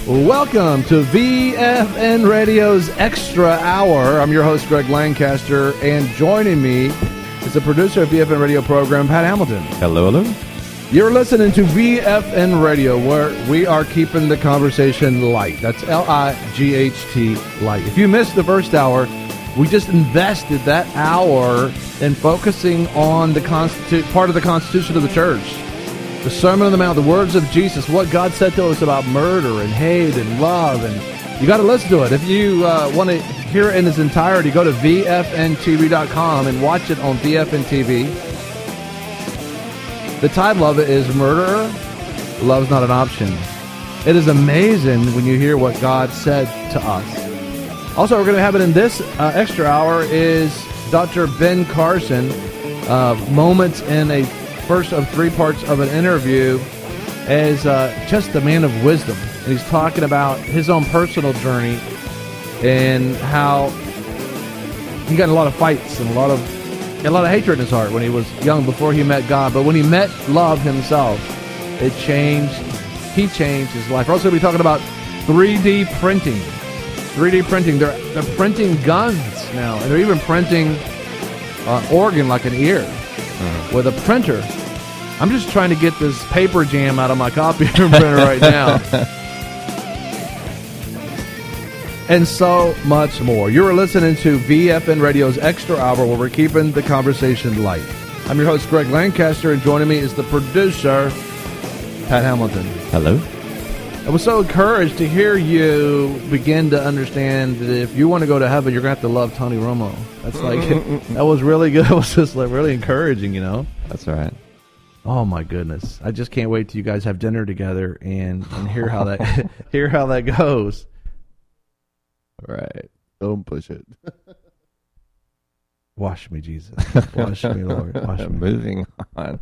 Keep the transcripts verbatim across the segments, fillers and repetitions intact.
Welcome to V F N Radio's Extra Hour. I'm your host, Greg Lancaster, and joining me is the producer of V F N Radio program, Pat Hamilton. Hello, hello. You're listening to V F N Radio, where we are keeping the conversation light. That's L I G H T, light. If you missed the first hour, we just invested that hour in focusing on the constitu- part of the Constitution of the Church. The Sermon on the Mount, the words of Jesus, what God said to us about murder and hate and love. And you got to listen to it. If you uh, want to hear it in its entirety, go to V F N T V dot com and watch it on V F N T V. The title of it is Murderer, Love's Not an Option. It is amazing when you hear what God said to us. Also, we're going to have it in this uh, extra hour is Doctor Ben Carson, uh, moments in a first of three parts of an interview as uh, just a man of wisdom. And he's talking about his own personal journey and how he got in a lot of fights and a lot of a lot of hatred in his heart when he was young before he met God. But when he met love himself, it changed. He changed his life. We're also going to be talking about three D printing. three D printing. They're, they're printing guns now. And they're even printing uh, organ like an ear uh-huh. with a printer. I'm just trying to get this paper jam out of my copier printer right now. And so much more. You're listening to V F N Radio's Extra Hour, where we're keeping the conversation light. I'm your host, Greg Lancaster, and joining me is the producer, Pat Hamilton. Hello. I was so encouraged to hear you begin to understand that if you want to go to heaven, you're going to have to love Tony Romo. That's like, that was really good. It was just like really encouraging, you know? That's right. Oh my goodness! I just can't wait till you guys have dinner together and, and hear how that hear how that goes. Right. Don't push it. Wash me, Jesus. Wash me, Lord. Wash me. Moving on.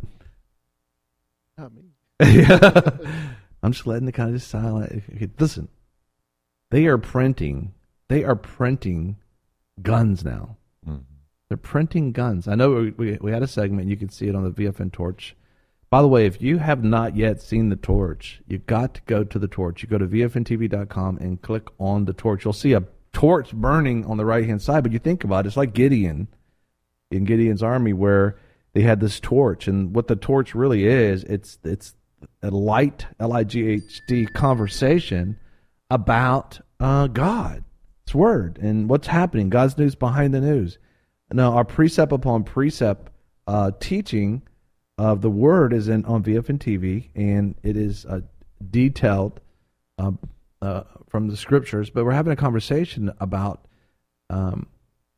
Not me. Yeah. I'm just letting the kind of just silent. Okay, listen, they are printing. They are printing guns now. Mm-hmm. They're printing guns. I know we, we we had a segment. You can see it on the V F N Torch. By the way, if you have not yet seen the Torch, you got to go to the Torch. You go to V F N T V dot com and click on the Torch. You'll see a torch burning on the right-hand side, but you think about it, it's like Gideon in Gideon's army where they had this torch, and what the torch really is, it's it's a light, L I G H T, conversation about uh, God, His Word, and what's happening, God's news behind the news. Now, our precept upon precept uh, teaching of the Word is in on V F N T V, and it is uh, detailed uh, uh, from the Scriptures. But we're having a conversation about um,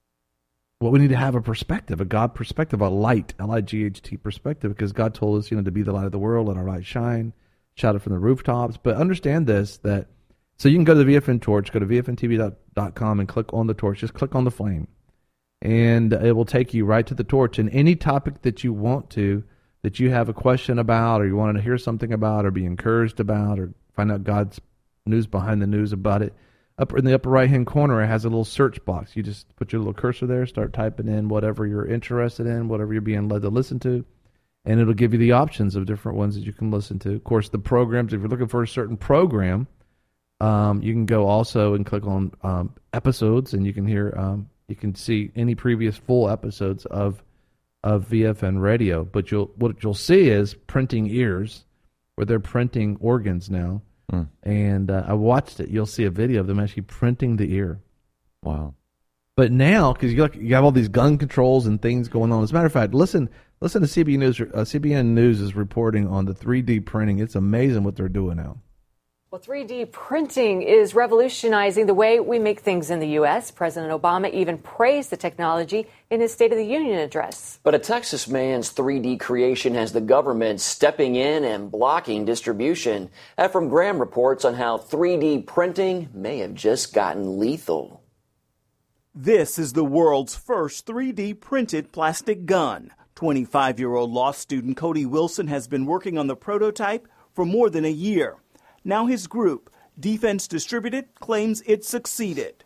what we need to have a perspective, a God perspective, a light, L I G H T perspective, because God told us, you know, to be the light of the world, let our light shine, shout it from the rooftops. But understand this, that so you can go to the V F N Torch, go to V F N T V dot com and click on the torch. Just click on the flame, and it will take you right to the torch. And any topic that you want to, that you have a question about, or you want to hear something about, or be encouraged about, or find out God's news behind the news about it, up in the upper right-hand corner, it has a little search box. You just put your little cursor there, start typing in whatever you're interested in, whatever you're being led to listen to, and it'll give you the options of different ones that you can listen to. Of course, the programs, if you're looking for a certain program, um, you can go also and click on um, episodes, and you can hear, um, you can see any previous full episodes of of V F N Radio. But you'll what you'll see is printing ears, where they're printing organs now. Mm. And uh, I watched it. You'll see a video of them actually printing the ear. Wow. But now, because you, you have all these gun controls and things going on. As a matter of fact, listen listen to C B N News. Uh, C B N News is reporting on the three D printing. It's amazing what they're doing now. Well, three D printing is revolutionizing the way we make things in the U S. President Obama even praised the technology in his State of the Union address. But a Texas man's three D creation has the government stepping in and blocking distribution. Ephraim Graham reports on how three D printing may have just gotten lethal. This is the world's first three D printed plastic gun. twenty-five-year-old law student Cody Wilson has been working on the prototype for more than a year. Now his group, Defense Distributed, claims it succeeded.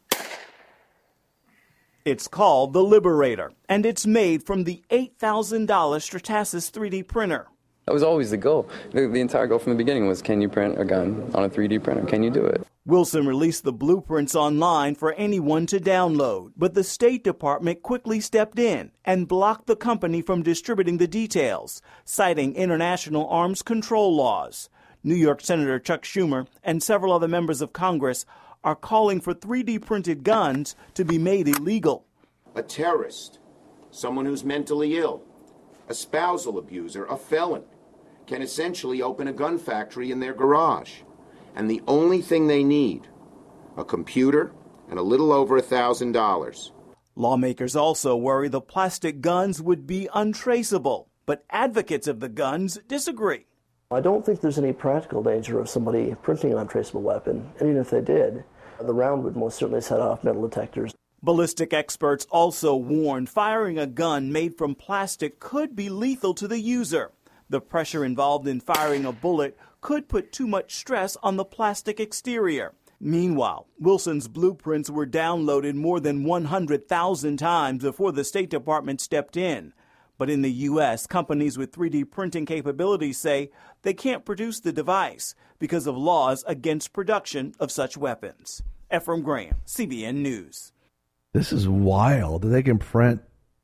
It's called the Liberator, and it's made from the eight thousand dollars Stratasys three D printer. That was always the goal. The, the entire goal from the beginning was, can you print a gun on a three D printer? Can you do it? Wilson released the blueprints online for anyone to download, but the State Department quickly stepped in and blocked the company from distributing the details, citing international arms control laws. New York Senator Chuck Schumer and several other members of Congress are calling for three D printed guns to be made illegal. A terrorist, someone who's mentally ill, a spousal abuser, a felon, can essentially open a gun factory in their garage. And the only thing they need, a computer and a little over a thousand dollars. Lawmakers also worry the plastic guns would be untraceable, but advocates of the guns disagree. I don't think there's any practical danger of somebody printing an untraceable weapon, and even if they did, the round would most certainly set off metal detectors. Ballistic experts also warned firing a gun made from plastic could be lethal to the user. The pressure involved in firing a bullet could put too much stress on the plastic exterior. Meanwhile, Wilson's blueprints were downloaded more than one hundred thousand times before the State Department stepped in. But in the U S, companies with three D printing capabilities say they can't produce the device because of laws against production of such weapons. Ephraim Graham, C B N News. This is wild. They can print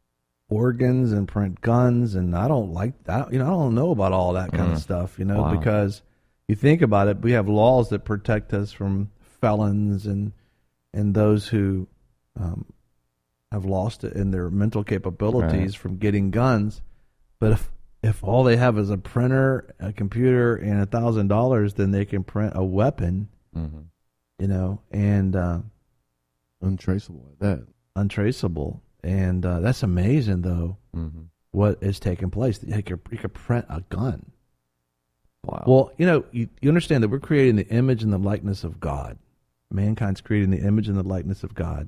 organs and print guns, and I don't like that. You know, I don't know about all that kind mm. of stuff, you know, wow. because you think about it, we have laws that protect us from felons and and those who um, have lost it in their mental capabilities right. from getting guns. But if if all they have is a printer, a computer, and a thousand dollars, then they can print a weapon, mm-hmm. you know, and uh, untraceable at that. Untraceable. And uh, that's amazing, though, mm-hmm. what is taking place. You could, you could print a gun. Wow. Well, you know, you, you understand that we're creating the image and the likeness of God. Mankind's creating the image and the likeness of God.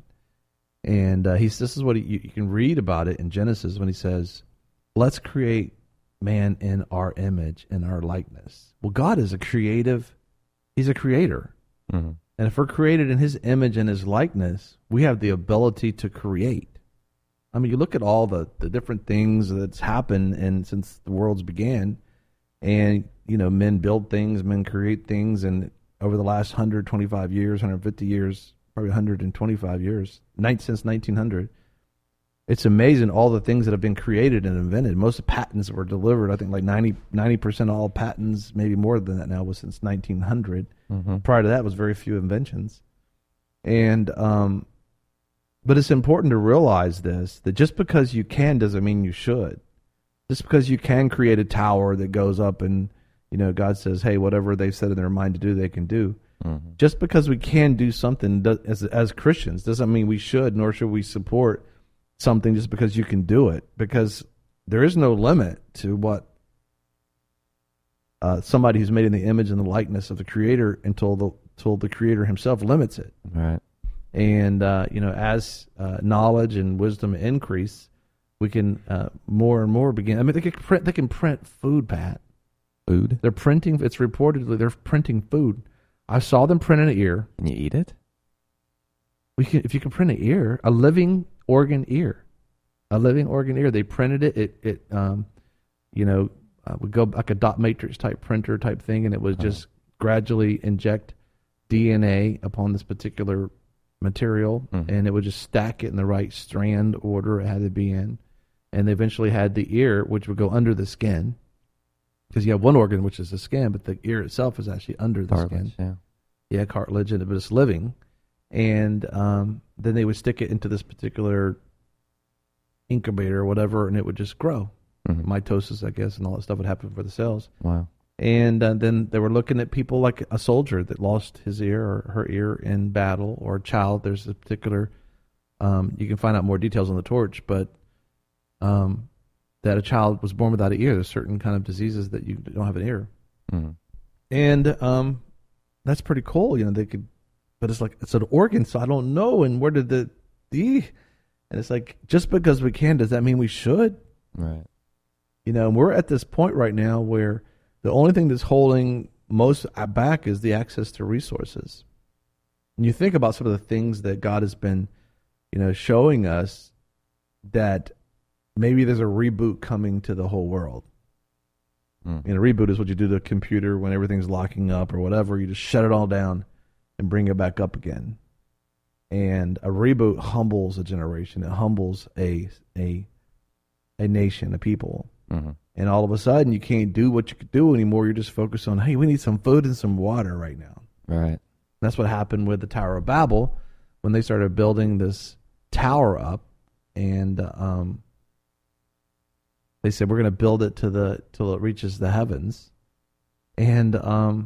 And uh, he's this is what he, you, you can read about it in Genesis when he says, let's create man in our image, in our likeness. Well, God is a creative, he's a creator. Mm-hmm. And if we're created in his image and his likeness, we have the ability to create. I mean, you look at all the, the different things that's happened and since the worlds began, and, you know, men build things, men create things, and over the last one hundred twenty-five years, one hundred fifty years, probably one hundred twenty-five years, since nineteen hundred, it's amazing all the things that have been created and invented. Most patents were delivered, I think like ninety, ninety percent of all patents, maybe more than that now, was since nineteen hundred. Mm-hmm. Prior to that was very few inventions. And, um, but it's important to realize this, that just because you can doesn't mean you should. Just because you can create a tower that goes up and, you know, God says, hey, whatever they've set in their mind to do, they can do. Mm-hmm. Just because we can do something does, as as Christians doesn't mean we should, nor should we support something just because you can do it, because there is no limit to what uh, somebody who's made in the image and the likeness of the Creator until the until the Creator himself limits it. Right. And, uh, you know, as uh, knowledge and wisdom increase, we can uh, more and more begin. I mean, they can print, they can print food, Pat. Food? They're printing, it's reportedly they're printing food. I saw them print an ear. Can you eat it? We can, if you can print an ear, a living organ ear. A living organ ear. They printed it. It, it um, you know, uh, would go like a dot matrix type printer type thing, and it would just oh. gradually inject D N A upon this particular material, mm-hmm. and it would just stack it in the right strand order it had to be in. And they eventually had the ear, which would go under the skin, because you have one organ, which is the skin, but the ear itself is actually under the cartilage, skin. Yeah, yeah, cartilage, and but it's living. And um, then they would stick it into this particular incubator or whatever, and it would just grow. Mm-hmm. Mitosis, I guess, and all that stuff would happen for the cells. Wow. And uh, then they were looking at people like a soldier that lost his ear or her ear in battle, or a child. There's a particular, um, you can find out more details on the torch, but um, that a child was born without an ear. There's certain kind of diseases that you don't have an ear. Mm-hmm. And um, that's pretty cool. You know, they could, but it's like, it's an organ, so I don't know. And where did the, the, and it's like, just because we can, does that mean we should? Right. You know, and we're at this point right now where the only thing that's holding most back is the access to resources. And you think about some of the things that God has been, you know, showing us, that maybe there's a reboot coming to the whole world. Mm. And a reboot is what you do to a computer when everything's locking up or whatever. You just shut it all down and bring it back up again. And a reboot humbles a generation. It humbles a a a nation, a people. Mm-hmm. And all of a sudden, you can't do what you could do anymore. You're just focused on, hey, we need some food and some water right now. Right. That's what happened with the Tower of Babel when they started building this tower up, and um, they said we're going to build it to the till it reaches the heavens. And um,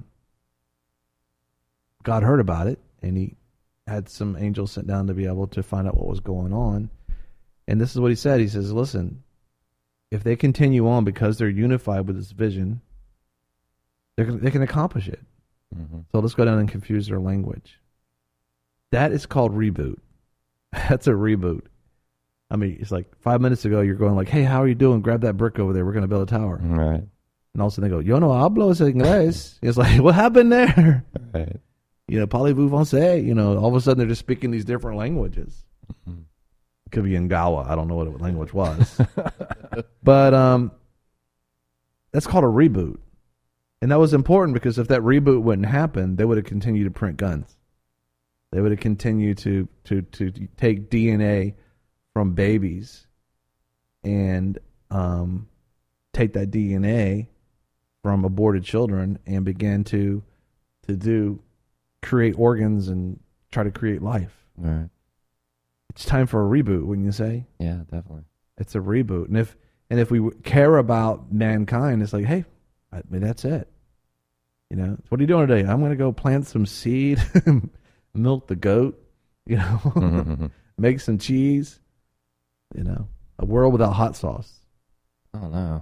God heard about it, and He had some angels sent down to be able to find out what was going on. And this is what He said. He says, "Listen, if they continue on because they're unified with this vision, they they can accomplish it. Mm-hmm. So let's go down and confuse their language." That is called reboot. That's a reboot. I mean, it's like five minutes ago you're going like, "Hey, how are you doing? Grab that brick over there. We're going to build a tower." Right. And all of a sudden they go, "Yo no hablo inglés." It's like, what happened there? Right. You know, parlez-vous français? You know, all of a sudden they're just speaking these different languages. Mm-hmm. It could be Ngawa. I don't know what the language was. But um, that's called a reboot. And that was important because if that reboot wouldn't happen, they would have continued to print guns. They would have continued to, to, to take D N A from babies and um, take that D N A from aborted children and begin to to do create organs and try to create life. Right. It's time for a reboot, wouldn't you say? Yeah, definitely. It's a reboot. And if and if we care about mankind, it's like, hey, I mean, that's it. You know, what are you doing today? I'm going to go plant some seed, milk the goat, you know, Mm-hmm. make some cheese. You know, a world without hot sauce. Oh, no.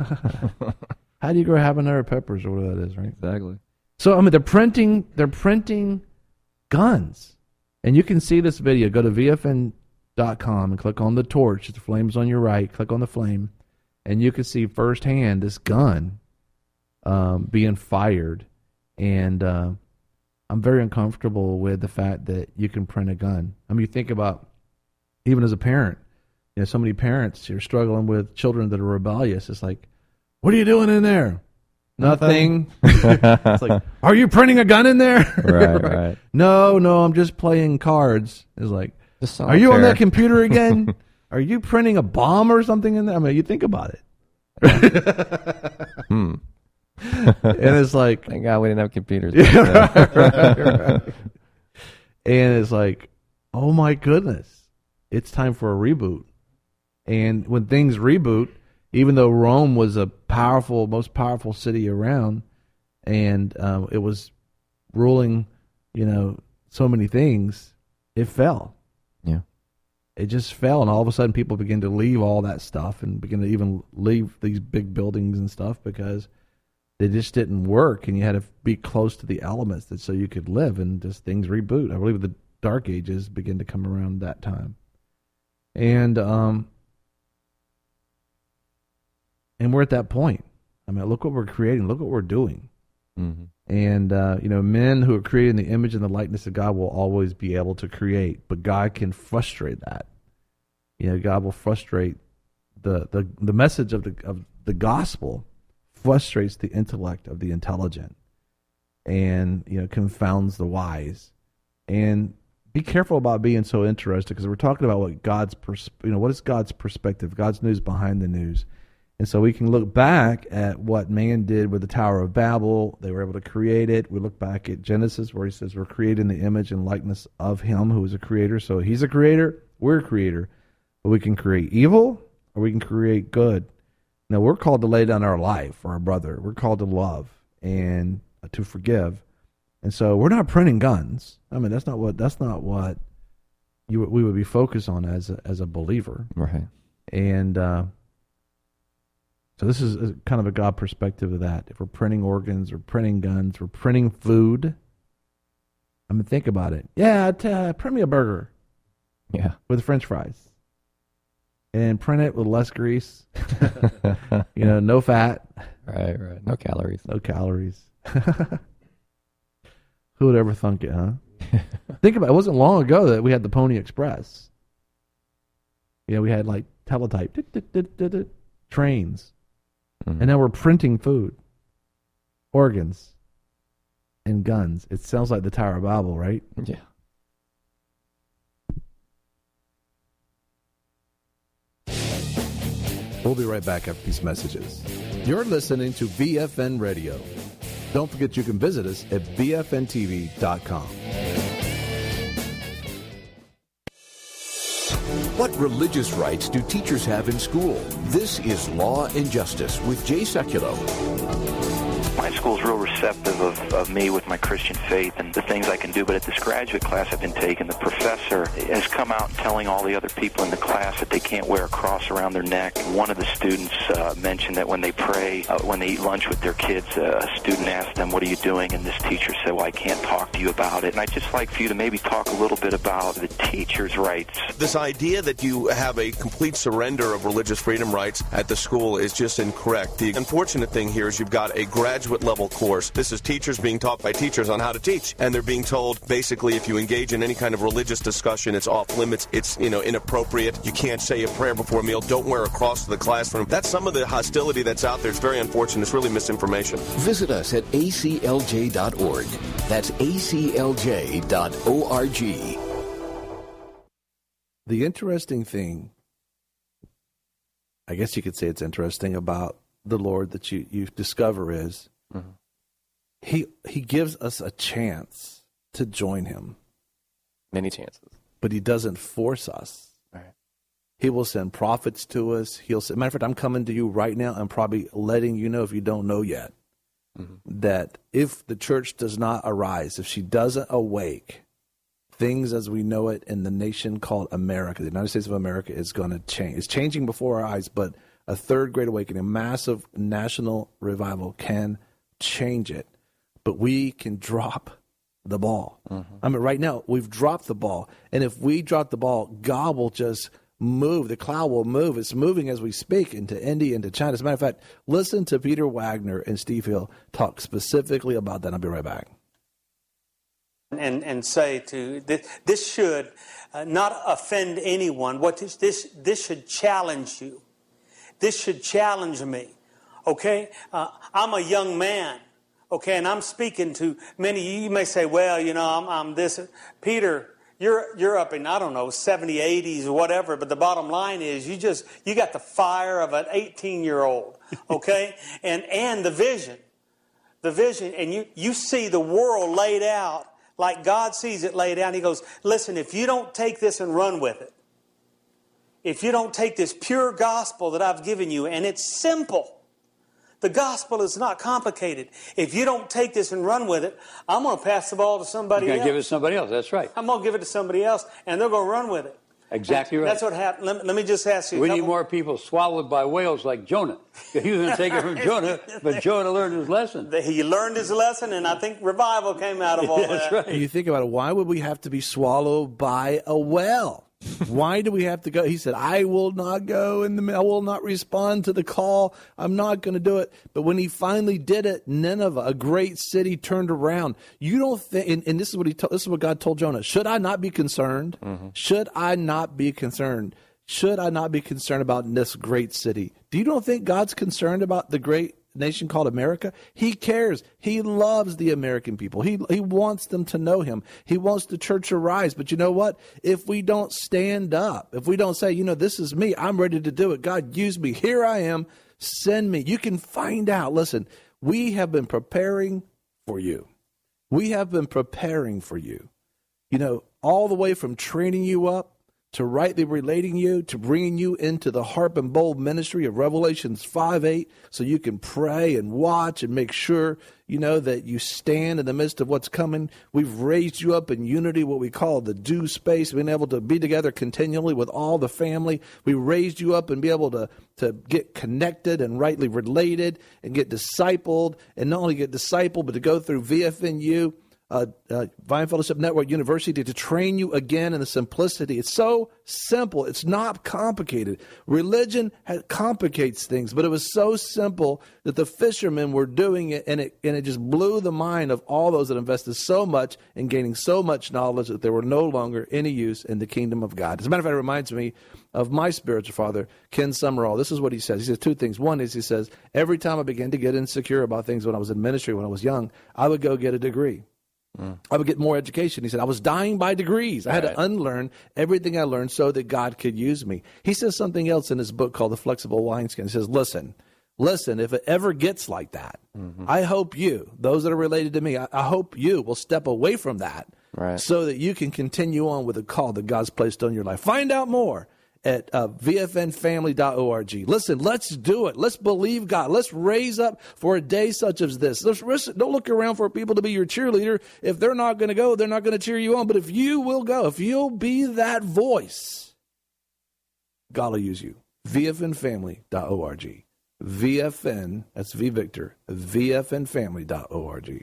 How do you grow habanero peppers or whatever that is, right? Exactly. So, I mean, they're printing, they're printing guns. And you can see this video. Go to V F N dot com and click on the torch. The flame's on your right. Click on the flame. And you can see firsthand this gun um, being fired. And uh, I'm very uncomfortable with the fact that you can print a gun. I mean, you think about, even as a parent, you know, so many parents are struggling with children that are rebellious. It's like, what are you doing in there? Nothing. It's like, are you printing a gun in there? Right, right. No, no, I'm just playing cards. It's like, Just are you on solitaire. that computer again? Are you printing a bomb or something in there? I mean, you think about it. Hmm. And it's like, Thank God we didn't have computers. yeah, right, right, right. And it's like, oh my goodness, it's time for a reboot. And when things reboot, even though Rome was a powerful, most powerful city around, and um, it was ruling, you know, so many things, it fell. Yeah. It just fell, and all of a sudden people begin to leave all that stuff and begin to even leave these big buildings and stuff because they just didn't work, and you had to be close to the elements that so you could live, and just things reboot. I believe the Dark Ages begin to come around that time. And um, and we're at that point. I mean, look what we're creating. Look what we're doing. Mm-hmm. And, uh, you know, men who are created in the image and the likeness of God will always be able to create, but God can frustrate that. You know, God will frustrate the, the, the message of the, of the gospel frustrates the intellect of the intelligent and, you know, confounds the wise. And be careful about being so interested because we're talking about what God's, pers- you know, what is God's perspective, God's news behind the news. And so we can look back at what man did with the Tower of Babel. They were able to create it. We look back at Genesis where he says we're created in the image and likeness of him who is a creator. So he's a creator, we're a creator. But we can create evil or we can create good. Now we're called to lay down our life for our brother. We're called to love and to forgive. And so we're not printing guns. I mean, that's not what that's not what you we would be focused on as a, as a believer. Right. And uh so this is a, kind of a God perspective of that. If we're printing organs, we're printing guns, we're printing food. I mean, think about it. Yeah, t- uh, print me a burger Yeah. with French fries. And print it with less grease. You know, no fat, Right, right. No calories. no calories. Who would ever thunk it, huh? Think about it. It wasn't long ago that we had the Pony Express. You know, we had like teletype, dit, dit, dit, dit, dit, trains. Mm-hmm. And now we're printing food, organs, and guns. It sounds like the Tower of Babel, right? Yeah. We'll be right back after these messages. You're listening to B F N Radio. Don't forget you can visit us at B F N T V dot com. What religious rights do teachers have in school? This is Law and Justice with Jay Sekulow. My school's real receptive of, of me with my Christian faith and the things I can do, but at this graduate class I've been taking, the professor has come out telling all the other people in the class that they can't wear a cross around their neck. One of the students uh, mentioned that when they pray, uh, when they eat lunch with their kids, uh, a student asked them, "What are you doing?" And this teacher said, "Well, I can't talk to you about it." And I'd just like for you to maybe talk a little bit about the teacher's rights. This idea that you have a complete surrender of religious freedom rights at the school is just incorrect. The unfortunate thing here is you've got a graduate level course. This is teachers being taught by teachers on how to teach, and they're being told basically if you engage in any kind of religious discussion, it's off limits, it's, you know, inappropriate, you can't say a prayer before a meal, don't wear a cross to the classroom. That's some of the hostility that's out there. It's very unfortunate. It's really misinformation. Visit us at A C L J dot org. That's A C L J dot org. The interesting thing, I guess you could say it's interesting about the Lord that you, you discover is mm-hmm. he he gives us a chance to join him. Many chances. But he doesn't force us. Right. He will send prophets to us. He'll say, matter of fact, I'm coming to you right now. I'm probably letting you know, if you don't know yet, mm-hmm. that if the church does not arise, if she doesn't awake, things as we know it in the nation called America, the United States of America, is going to change. It's changing before our eyes, but a third great awakening, a massive national revival can change it. But we can drop the ball. Mm-hmm. I mean, right now, we've dropped the ball. And if we drop the ball, God will just move. The cloud will move. It's moving as we speak into India, into China. As a matter of fact, listen to Peter Wagner and Steve Hill talk specifically about that. I'll be right back. And and say to this, this should uh, not offend anyone. What this, this this should challenge you. This should challenge me. Okay, uh, I'm a young man. Okay, and I'm speaking to many. You may say, "Well, you know, I'm, I'm this." Peter, you're you're up in, I don't know, seventy, eighties or whatever. But the bottom line is, you just you got the fire of an eighteen year old. Okay, and and the vision, the vision, and you you see the world laid out like God sees it laid out. He goes, listen, if you don't take this and run with it, if you don't take this pure gospel that I've given you, and it's simple, the gospel is not complicated. If you don't take this and run with it, I'm going to pass the ball to somebody You're else. You're going to give it to somebody else, that's right. I'm going to give it to somebody else, and they're going to run with it. Exactly and right. That's what happened. Let, let me just ask you. We a couple... need more people swallowed by whales like Jonah. He was going to take it from Jonah, but Jonah learned his lesson. He learned his lesson, and I think revival came out of all That's that. Right. You think about it, why would we have to be swallowed by a whale? Why do we have to go? He said, I will not go in the, I will not respond to the call. I'm not going to do it. But when he finally did it, Nineveh, a great city, turned around. You don't think, and, and this is what he told, this is what God told Jonah. Should I not be concerned? Mm-hmm. Should I not be concerned? Should I not be concerned about this great city? Do you don't think God's concerned about the great nation called America? He cares. He loves the American people. He he wants them to know him. He wants the church to rise. But you know what? If we don't stand up, if we don't say, you know, this is me, I'm ready to do it. God, use me. Here I am. Send me. You can find out. Listen, we have been preparing for you. We have been preparing for you. You know, all the way from training you up, to rightly relating you, to bringing you into the harp and bowl ministry of Revelations five eight, so you can pray and watch and make sure, you know, that you stand in the midst of what's coming. We've raised you up in unity, what we call the do space, being able to be together continually with all the family. We raised you up and be able to, to get connected and rightly related and get discipled, and not only get discipled, but to go through V F N U, uh, uh, Vine Fellowship Network University to train you again in the simplicity. It's so simple. It's not complicated. Religion has, complicates things, but it was so simple that the fishermen were doing it, and it and it just blew the mind of all those that invested so much in gaining so much knowledge that there were no longer any use in the kingdom of God. As a matter of fact, it reminds me of my spiritual father, Ken Summerall. This is what he says. He says two things. One is he says, every time I began to get insecure about things when I was in ministry, when I was young, I would go get a degree. Mm. I would get more education. He said, I was dying by degrees. I had right. to unlearn everything I learned so that God could use me. He says something else in his book called The Flexible Wineskin. He says, listen, listen, if it ever gets like that, mm-hmm. I hope you, those that are related to me, I, I hope you will step away from that right. so that you can continue on with the call that God's placed on your life. Find out more at uh, v f n family dot org. Listen, let's do it. Let's believe God. Let's raise up for a day such as this. Let's, don't look around for people to be your cheerleader. If they're not going to go, they're not going to cheer you on. But if you will go, if you'll be that voice, God will use you. v f n family dot org. V F N, that's V Victor, v f n family dot org.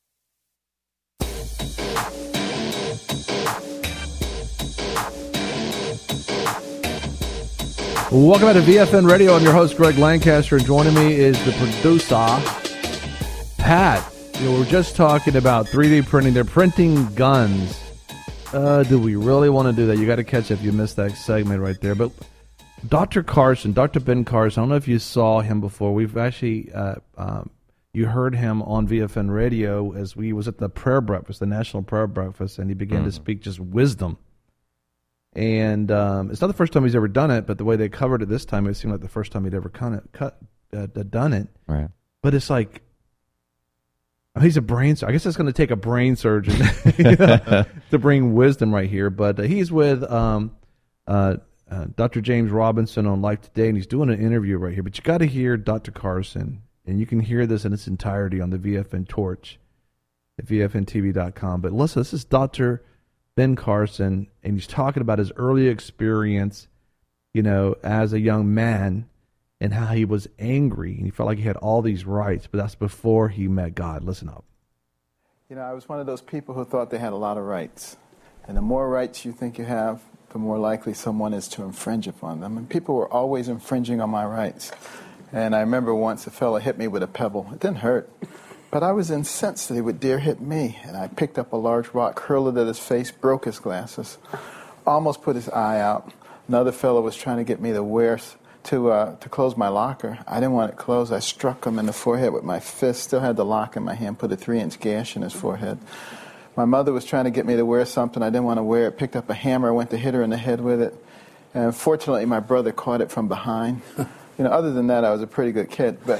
Welcome back to V F N Radio. I'm your host, Greg Lancaster, and joining me is the producer, Pat. You know, we're just talking about three D printing. They're printing guns. Uh, do we really want to do that? You got to catch it if you missed that segment right there. But Doctor Carson, Doctor Ben Carson, I don't know if you saw him before. We've actually, uh, um, you heard him on V F N Radio as we was at the prayer breakfast, the National Prayer Breakfast, and he began mm-hmm. to speak just wisdom. And um, it's not the first time he's ever done it, but the way they covered it this time, it seemed like the first time he'd ever cut it, cut, uh, done it. Right. But it's like, oh, he's a brain surgeon. I guess it's going to take a brain surgeon you know, to bring wisdom right here. But uh, he's with um, uh, uh, Doctor James Robinson on Life Today, and he's doing an interview right here. But you got to hear Doctor Carson, and you can hear this in its entirety on the V F N Torch at v f n t v dot com. But listen, this is Doctor Ben Carson, and he's talking about his early experience, you know, as a young man and how he was angry and he felt like he had all these rights, but that's before he met God. Listen up. You know, I was one of those people who thought they had a lot of rights. And the more rights you think you have, the more likely someone is to infringe upon them. And people were always infringing on my rights. And I remember once a fellow hit me with a pebble. It didn't hurt. But I was incensed that he would dare hit me, and I picked up a large rock, hurled it at his face, broke his glasses, almost put his eye out. Another fellow was trying to get me to wear to uh, to close my locker. I didn't want it closed. I struck him in the forehead with my fist, still had the lock in my hand, put a three-inch gash in his forehead. My mother was trying to get me to wear something. I didn't want to wear it, picked up a hammer, went to hit her in the head with it. And fortunately, my brother caught it from behind. You know, other than that, I was a pretty good kid. But,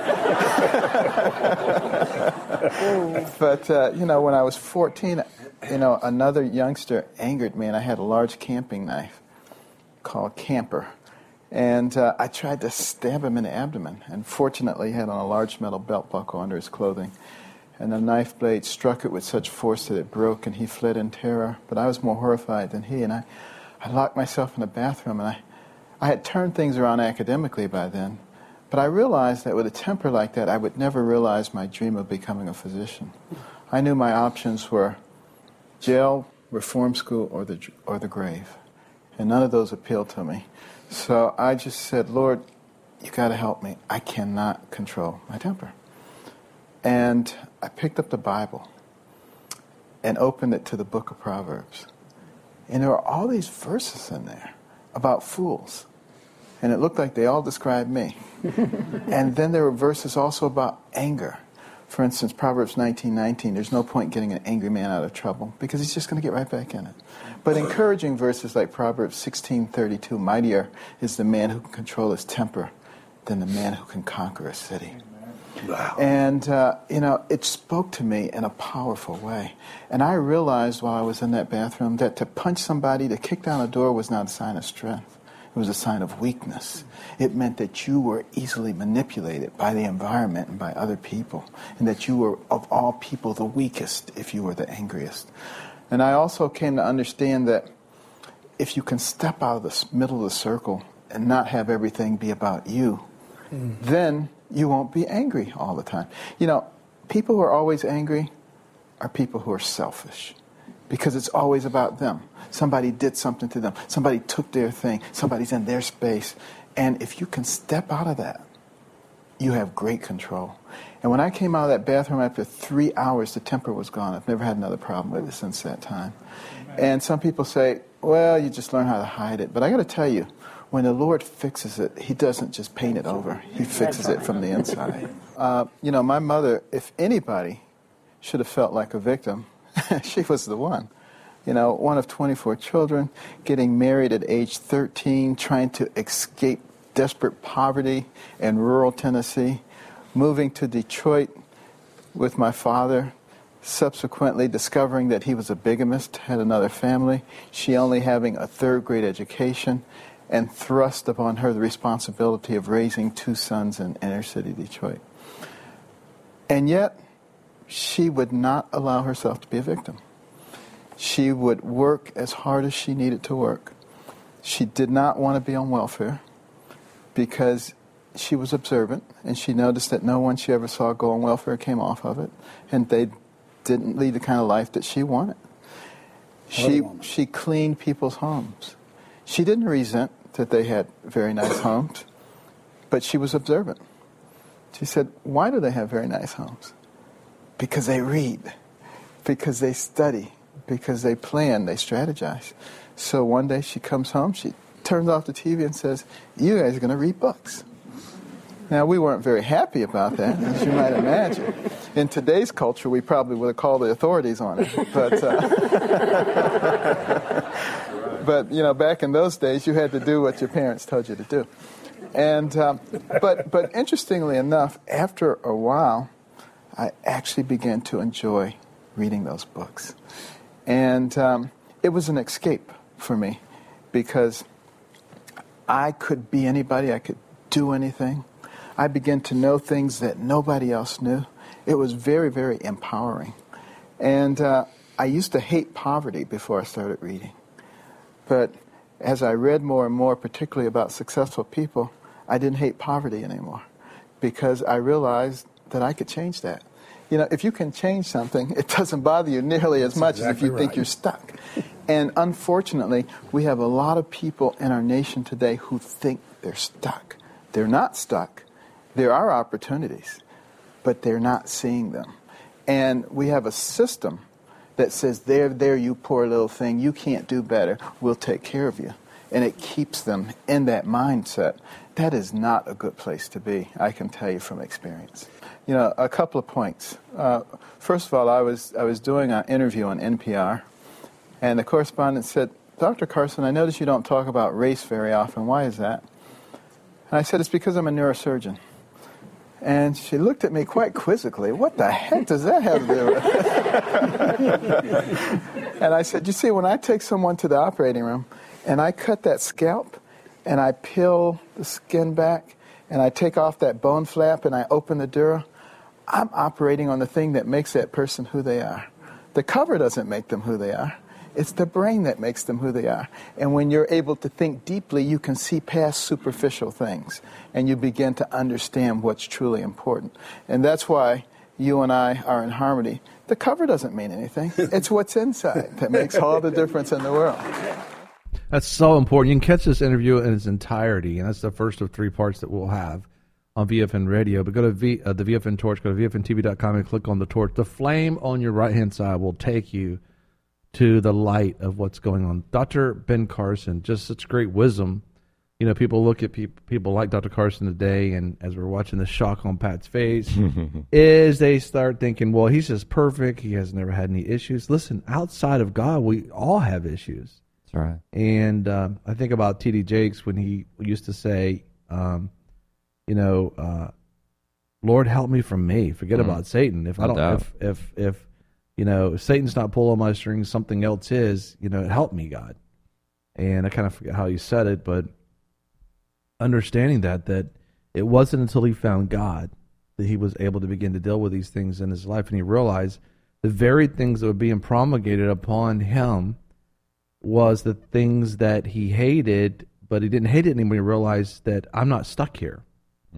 but uh, you know, when I was fourteen, you know, another youngster angered me, and I had a large camping knife called Camper. And uh, I tried to stab him in the abdomen. And fortunately, he had on a large metal belt buckle under his clothing. And the knife blade struck it with such force that it broke, and he fled in terror. But I was more horrified than he, and I, I locked myself in the bathroom, and I... I had turned things around academically by then, but I realized that with a temper like that, I would never realize my dream of becoming a physician. I knew my options were jail, reform school, or the or the grave, and none of those appealed to me. So I just said, Lord, you got to help me. I cannot control my temper. And I picked up the Bible and opened it to the book of Proverbs. And there were all these verses in there about fools. And it looked like they all described me. And then there were verses also about anger. For instance, Proverbs nineteen nineteen, there's no point getting an angry man out of trouble because he's just going to get right back in it. But encouraging verses like Proverbs sixteen thirty-two, mightier is the man who can control his temper than the man who can conquer a city. Wow. And, uh, you know, it spoke to me in a powerful way. And I realized while I was in that bathroom that to punch somebody, to kick down a door was not a sign of strength. It was a sign of weakness. It meant that you were easily manipulated by the environment and by other people, and that you were, of all people, the weakest if you were the angriest. And I also came to understand that if you can step out of the middle of the circle and not have everything be about you, mm. then you won't be angry all the time. You know, people who are always angry are people who are selfish because it's always about them. Somebody did something to them. Somebody took their thing. Somebody's in their space. And if you can step out of that, you have great control. And when I came out of that bathroom after three hours, the temper was gone. I've never had another problem with it since that time. And some people say, well, you just learn how to hide it. But I got to tell you, when the Lord fixes it, he doesn't just paint it over. He fixes it from the inside. Uh, you know, my mother, if anybody should have felt like a victim, she was the one. You know, one of twenty-four children, getting married at age thirteen, trying to escape desperate poverty in rural Tennessee, moving to Detroit with my father, subsequently discovering that he was a bigamist, had another family, she only having a third grade education, and thrust upon her the responsibility of raising two sons in inner city Detroit. And yet, she would not allow herself to be a victim. She would work as hard as she needed to work. She did not want to be on welfare because she was observant, and she noticed that no one she ever saw go on welfare came off of it, and they didn't lead the kind of life that she wanted. She she cleaned people's homes. She didn't resent that they had very nice homes, but she was observant. She said, why do they have very nice homes? Because they read, because they study, because they plan, they strategize. So one day she comes home, she turns off the T V and says, you guys are going to read books. Now, we weren't very happy about that, as you might imagine. In today's culture, we probably would have called the authorities on it. But, uh, but you know, back in those days, you had to do what your parents told you to do. And um, but but interestingly enough, after a while, I actually began to enjoy reading those books. And um, it was an escape for me because I could be anybody, I could do anything. I began to know things that nobody else knew. It was very, very empowering. And uh, I used to hate poverty before I started reading. But as I read more and more, particularly about successful people, I didn't hate poverty anymore because I realized that I could change that. You know, if you can change something, it doesn't bother you nearly as much as if you think you're stuck. And unfortunately, we have a lot of people in our nation today who think they're stuck. They're not stuck. There are opportunities, but they're not seeing them. And we have a system that says, there, there, you poor little thing, you can't do better, we'll take care of you. And it keeps them in that mindset. That is not a good place to be, I can tell you from experience. You know, a couple of points. Uh, first of all, I was I was doing an interview on N P R, and the correspondent said, Doctor Carson, I notice you don't talk about race very often. Why is that? And I said, it's because I'm a neurosurgeon. And she looked at me quite quizzically. What the heck does that have to do with it? And I said, you see, when I take someone to the operating room and I cut that scalp and I peel the skin back and I take off that bone flap and I open the dura, I'm operating on the thing that makes that person who they are. The cover doesn't make them who they are. It's the brain that makes them who they are. And when you're able to think deeply, you can see past superficial things, and you begin to understand what's truly important. And that's why you and I are in harmony. The cover doesn't mean anything. It's what's inside that makes all the difference in the world. That's so important. You can catch this interview in its entirety, and that's the first of three parts that we'll have on V F N Radio. But go to v, uh, the V F N Torch, go to V F N T V dot com and click on the torch. The flame on your right-hand side will take you to the light of what's going on. Doctor Ben Carson, just such great wisdom. You know, people look at pe- people like Doctor Carson today, and as we're watching the shock on Pat's face, is they start thinking, well, he's just perfect. He has never had any issues. Listen, outside of God, we all have issues. That's right. And uh, I think about T D Jakes when he used to say, um, you know, uh, Lord, help me from me. Forget mm. about Satan. If no I don't, doubt. if if if you know, if Satan's not pulling my strings, something else is, you know, help me, God. And I kind of forget how you said it, but understanding that, that it wasn't until he found God that he was able to begin to deal with these things in his life. And he realized the very things that were being promulgated upon him was the things that he hated, but he didn't hate it anymore. He realized that I'm not stuck here. Mm-hmm.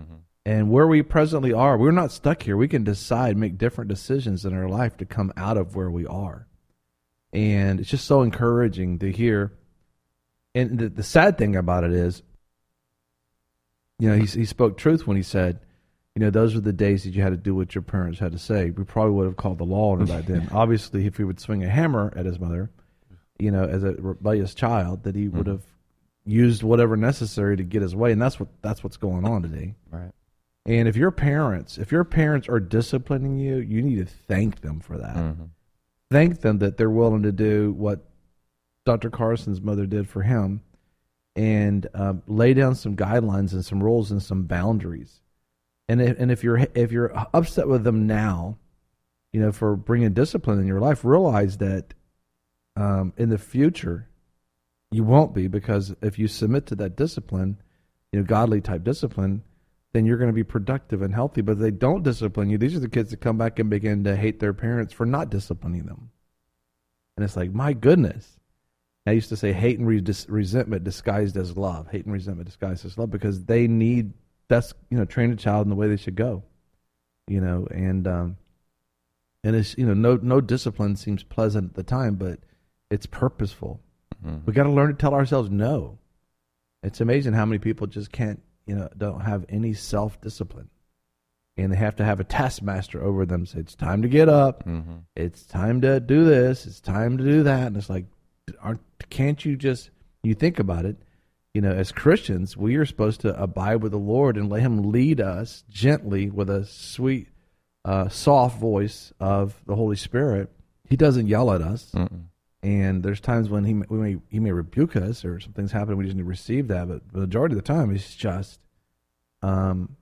And where we presently are, we're not stuck here. We can decide, make different decisions in our life to come out of where we are. And it's just so encouraging to hear. And the, the sad thing about it is, you know, he, he spoke truth when he said, you know, those were the days that you had to do what your parents had to say. We probably would have called the law on him back then. Obviously, if he would swing a hammer at his mother, you know, as a rebellious child, that he mm-hmm. would have used whatever necessary to get his way. And that's what that's what's going on today. Right. And if your parents, if your parents are disciplining you, you need to thank them for that. Mm-hmm. Thank them that they're willing to do what Doctor Carson's mother did for him, and uh, lay down some guidelines and some rules and some boundaries. And if, and if you're if you're upset with them now, you know, for bringing discipline in your life, realize that um, in the future you won't be, because if you submit to that discipline, you know, godly type discipline, then you're going to be productive and healthy. But if they don't discipline you, these are the kids that come back and begin to hate their parents for not disciplining them. And it's like, my goodness. I used to say hate and re- dis- resentment disguised as love. Hate and resentment disguised as love, because they need, that's, you know, train a child in the way they should go. You know, and um, and it's, you know, no no discipline seems pleasant at the time, but it's purposeful. Mm-hmm. We got to learn to tell ourselves no. It's amazing how many people just can't, you know, don't have any self-discipline. And they have to have a taskmaster over them. Say, it's time to get up. Mm-hmm. It's time to do this. It's time to do that. And it's like, aren't, can't you just, you think about it, you know, as Christians, we are supposed to abide with the Lord and let him lead us gently with a sweet, uh, soft voice of the Holy Spirit. He doesn't yell at us. Mm-mm. And there's times when he, we may, he may rebuke us or something's happened, we just need to receive that. But the majority of the time, it's just um,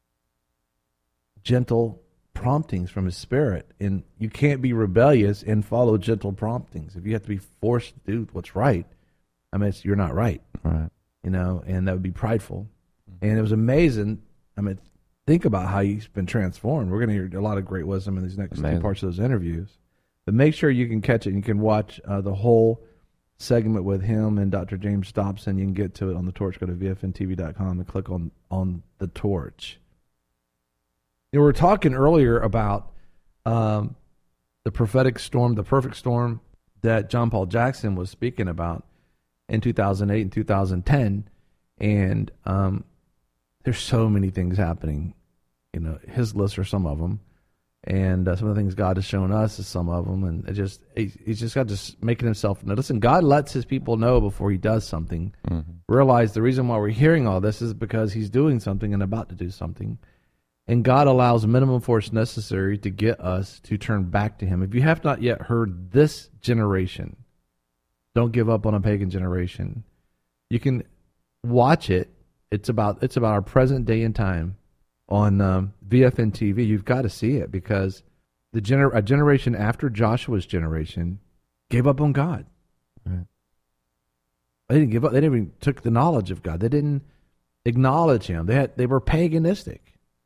gentle promptings from his Spirit. And you can't be rebellious and follow gentle promptings. If you have to be forced to do what's right, I mean, it's, you're not right. Right. You know, and that would be prideful. Mm-hmm. And it was amazing. I mean, think about how he's been transformed. We're going to hear a lot of great wisdom in these next amazing. two parts of those interviews. But make sure you can catch it. You can watch uh, the whole segment with him and Doctor James Dobson. You can get to it on The Torch. Go to V F N T V dot com and click on, on The Torch. You know, we were talking earlier about um, the prophetic storm, the perfect storm that John Paul Jackson was speaking about in two thousand eight and two thousand ten. And um, there's so many things happening. You know, his lists are some of them. And uh, some of the things God has shown us is some of them. And it just he, he's just got to making himself know. Listen, God lets his people know before he does something. Mm-hmm. Realize the reason why we're hearing all this is because he's doing something and about to do something. And God allows minimum force necessary to get us to turn back to him. If you have not yet heard this generation, don't give up on a pagan generation. You can watch it. It's about it's about our present day and time on um, V F N T V. You've got to see it, because the gener- a generation after Joshua's generation gave up on God. Right. They didn't give up. They didn't even took the knowledge of God. They didn't acknowledge him. They had they were paganistic.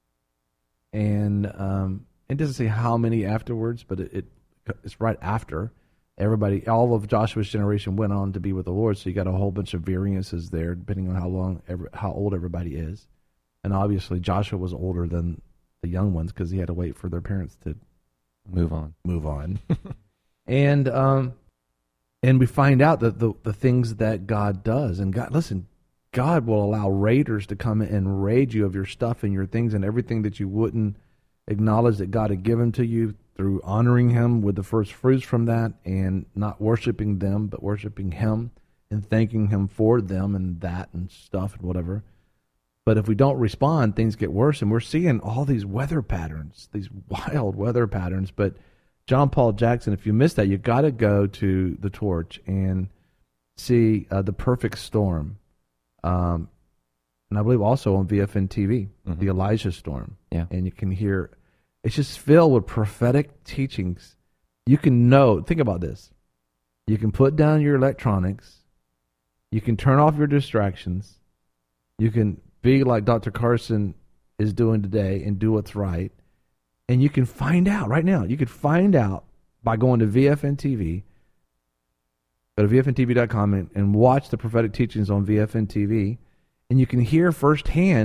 And um, it doesn't say how many afterwards, but it, it it's right after. Everybody, all of Joshua's generation went on to be with the Lord, so you got a whole bunch of variances there, depending on how long, every, how old everybody is. And obviously, Joshua was older than the young ones because he had to wait for their parents to move on. Move on, and um, and we find out that the the things that God does, and God, listen, God will allow raiders to come and raid you of your stuff and your things and everything that you wouldn't acknowledge that God had given to you, through honoring him with the first fruits from that, and not worshiping them, but worshiping him and thanking him for them and that and stuff and whatever. But if we don't respond, things get worse. And we're seeing all these weather patterns, these wild weather patterns. But John Paul Jackson, if you missed that, you got to go to The Torch and see uh, The Perfect Storm. Um, and I believe also on V F N T V, mm-hmm. The Elijah Storm. Yeah. And you can hear, it's just filled with prophetic teachings. You can know, think about this. You can put down your electronics. You can turn off your distractions. You can be like Doctor Carson is doing today and do what's right. And you can find out right now. You could find out by going to V F N T V. Go to V F N T V dot com and, and watch the prophetic teachings on V F N T V. And you can hear firsthand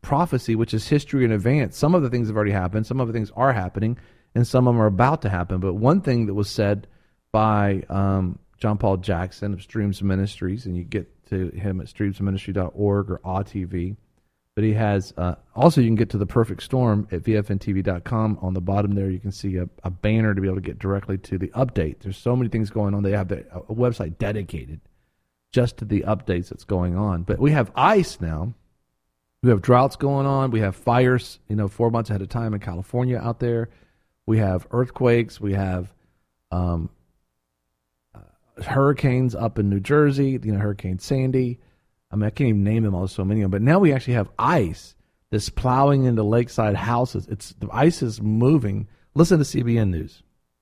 prophecy, which is history in advance. Some of the things have already happened. Some of the things are happening, and some of them are about to happen. But one thing that was said by um, John Paul Jackson of Streams Ministries, and you get to him at streams ministry dot org or A T V. But he has, uh, also you can get to The Perfect Storm at V F N T V dot com. On the bottom there, you can see a, a banner to be able to get directly to the update. There's so many things going on. They have the, a website dedicated just to the updates that's going on. But we have ice now. We have droughts going on. We have fires, you know, four months ahead of time in California out there. We have earthquakes. We have um, uh, hurricanes up in New Jersey, you know, Hurricane Sandy. I mean, I can't even name them all, there's so many of them. But now we actually have ice that's plowing into lakeside houses. It's the ice is moving. Listen to C B N News.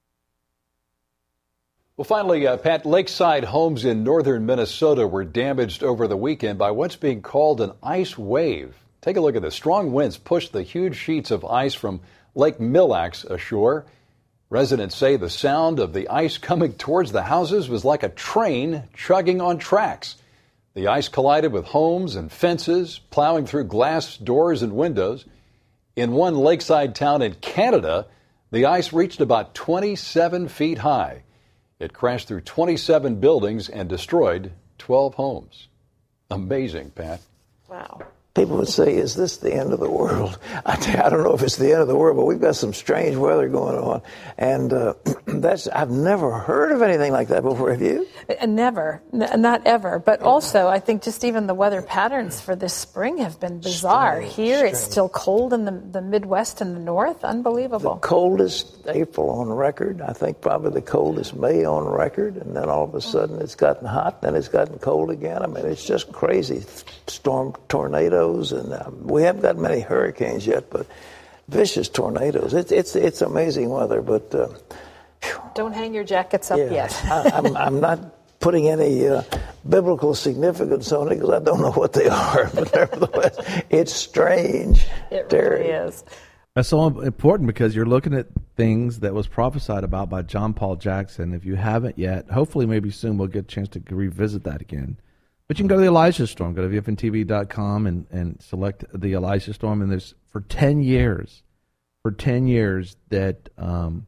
Well, finally, uh, Pat, lakeside homes in northern Minnesota were damaged over the weekend by what's being called an ice wave. Take a look at this. Strong winds pushed the huge sheets of ice from Lake Mille Lacs ashore. Residents say the sound of the ice coming towards the houses was like a train chugging on tracks. The ice collided with homes and fences, plowing through glass doors and windows. In one lakeside town in Canada, the ice reached about twenty-seven feet high. It crashed through twenty-seven buildings and destroyed twelve homes. Amazing, Pat. Wow. People would say, is this the end of the world? I, I don't know if it's the end of the world, but we've got some strange weather going on. And uh, that's I've never heard of anything like that before. Have you? Uh, never. N- not ever. But also, I think just even the weather patterns for this spring have been bizarre. Strange, Here, strange. It's still cold in the, the Midwest and the North. Unbelievable. The coldest April on record. I think probably the coldest May on record. And then all of a sudden it's gotten hot, then it's gotten cold again. I mean, it's just crazy. Storm, tornadoes. And um, we haven't got many hurricanes yet, but vicious tornadoes. It's it's it's amazing weather, but uh, don't hang your jackets up yeah, yet. I, I'm I'm not putting any uh, biblical significance on it because I don't know what they are. But nevertheless, it's strange. It Terry. really is. That's so important because you're looking at things that was prophesied about by John Paul Jackson. If you haven't yet, hopefully maybe soon we'll get a chance to revisit that again. But you can go to the Elijah Storm. Go to V F N T V dot com and, and select the Elijah Storm. And there's for ten years, for ten years that um,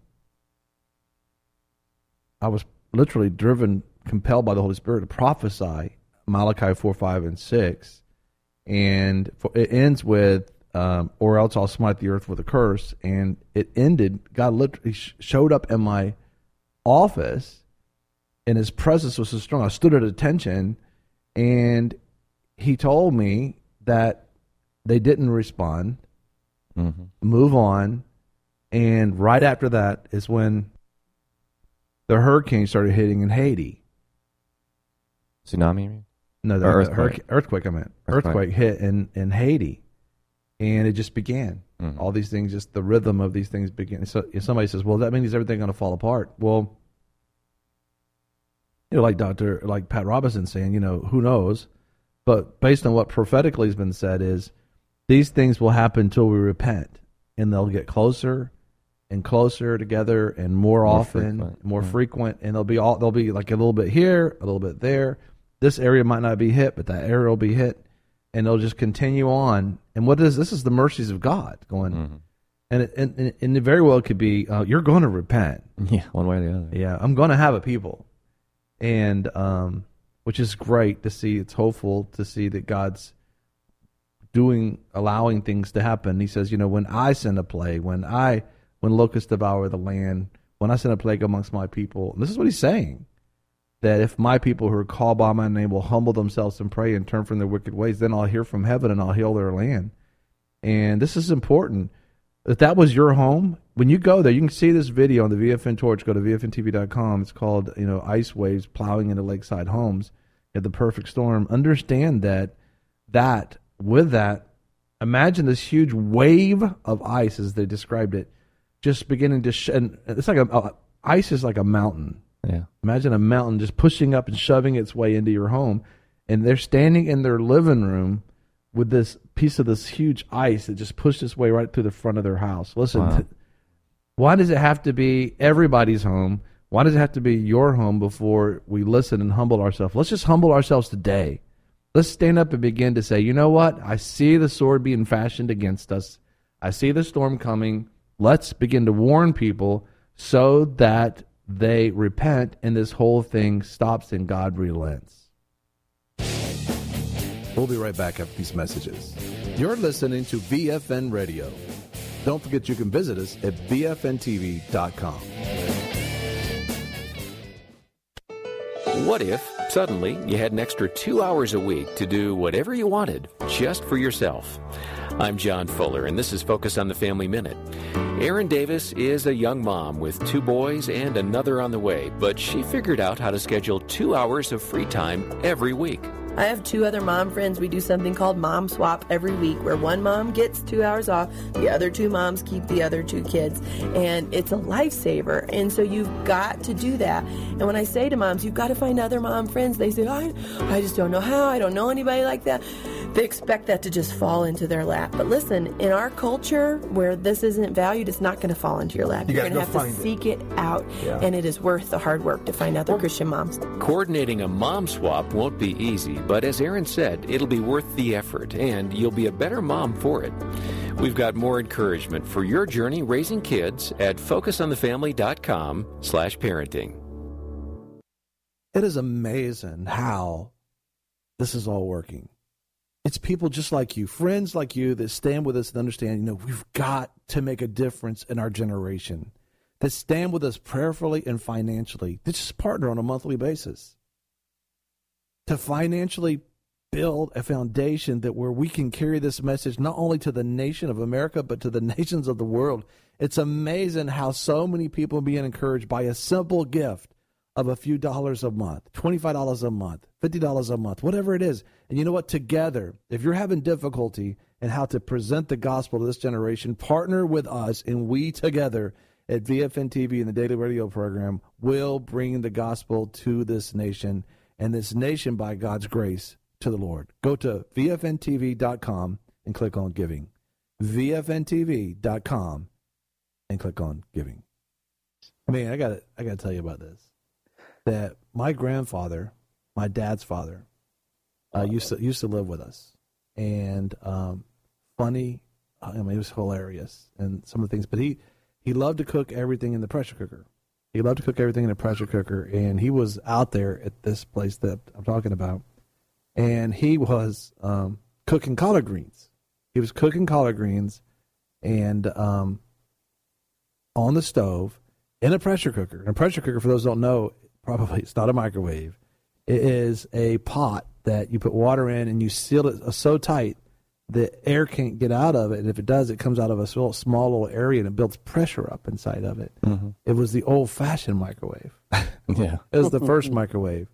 I was literally driven, compelled by the Holy Spirit to prophesy Malachi four, five, and six. And for, it ends with, um, or else I'll smite the earth with a curse. And it ended, God literally sh- showed up in my office, and his presence was so strong. I stood at attention. And he told me that they didn't respond, mm-hmm. move on, and right after that is when the hurricane started hitting in Haiti. Tsunami, you mean? No, the, or the earthquake. Hurricane, earthquake, I meant. Earthquake. Earthquake hit in, in Haiti, and it just began. Mm-hmm. All these things, just the rhythm of these things began. So if somebody says, well, that means everything going to fall apart. Well, you know, like Doctor, like Pat Robinson saying, you know, who knows? But based on what prophetically has been said is these things will happen until we repent, and they'll get closer and closer together and more, more often, frequent. more yeah. frequent, and they'll be all they'll be like a little bit here, a little bit there. This area might not be hit, but that area will be hit, and they'll just continue on. And what is this? Is the mercies of God going? Mm-hmm. And, it, and and it very well could be uh, you're going to repent. Yeah, one way or the other. Yeah, I'm going to have a people. And um, which is great to see. It's hopeful to see that God's doing, allowing things to happen. He says, you know, when I send a plague, when I, when locusts devour the land, when I send a plague amongst my people, and this is what he's saying, that if my people who are called by my name will humble themselves and pray and turn from their wicked ways, then I'll hear from heaven and I'll heal their land. And this is important. If that was your home, when you go there, you can see this video on the V F N Torch. Go to V F N T V dot com. It's called, you know, Ice Waves Plowing into Lakeside Homes at the Perfect Storm. Understand that, that, with that, imagine this huge wave of ice, as they described it, just beginning to, sh- and it's like a, uh, ice is like a mountain. Yeah. Imagine a mountain just pushing up and shoving its way into your home. And they're standing in their living room with this piece of this huge ice that just pushed its way right through the front of their house. Listen, wow. t- why does it have to be everybody's home? Why does it have to be your home before we listen and humble ourselves? Let's just humble ourselves today Let's stand up and begin to say, you know what? I see the sword being fashioned against us. I see the storm coming. Let's begin to warn people so that they repent and this whole thing stops and God relents. We'll be right back after these messages. You're listening to V F N Radio. Don't forget you can visit us at V F N T V dot com. What if, suddenly, you had an extra two hours a week to do whatever you wanted, just for yourself? I'm John Fuller, and this is Focus on the Family Minute. Erin Davis is a young mom with two boys and another on the way, but she figured out how to schedule two hours of free time every week. I have two other mom friends. We do something called Mom Swap every week where one mom gets two hours off, the other two moms keep the other two kids, and it's a lifesaver. And so you've got to do that. And when I say to moms, you've got to find other mom friends, they say, I, I just don't know how. I don't know anybody like that. They expect that to just fall into their lap. But listen, in our culture where this isn't valued, it's not going to fall into your lap. You You're going to have to it. seek it out, Yeah. and it is worth the hard work to find other Christian moms. Coordinating a mom swap won't be easy, but as Erin said, it'll be worth the effort, and you'll be a better mom for it. We've got more encouragement for your journey raising kids at focus on the family dot com slash parenting. It is amazing how this is all working. It's people just like you, friends like you that stand with us and understand, you know, we've got to make a difference in our generation, that stand with us prayerfully and financially, that just partner on a monthly basis to financially build a foundation that where we can carry this message not only to the nation of America, but to the nations of the world. It's amazing how so many people are being encouraged by a simple gift of a few dollars a month, twenty-five dollars a month, fifty dollars a month, whatever it is. And you know what? Together, if you're having difficulty in how to present the gospel to this generation, partner with us, and we together at V F N T V and the Daily Radio program will bring the gospel to this nation, and this nation, by God's grace, to the Lord. Go to V F N T V dot com and click on giving. V F N T V dot com and click on giving. Man, I got I got to tell you about this. That my grandfather, my dad's father, uh, used to used to live with us, and um, funny. I mean, it was hilarious, and some of the things. But he he loved to cook everything in the pressure cooker. He loved to cook everything in a pressure cooker, and he was out there at this place that I'm talking about, and he was um, cooking collard greens. He was cooking collard greens, and um, on the stove in a pressure cooker. And a pressure cooker, for those who don't know, probably it's not a microwave. It is a pot that you put water in and you seal it so tight that air can't get out of it. And if it does, it comes out of a small, small little area and it builds pressure up inside of it. Mm-hmm. It was the old-fashioned microwave. Yeah. It was the first microwave.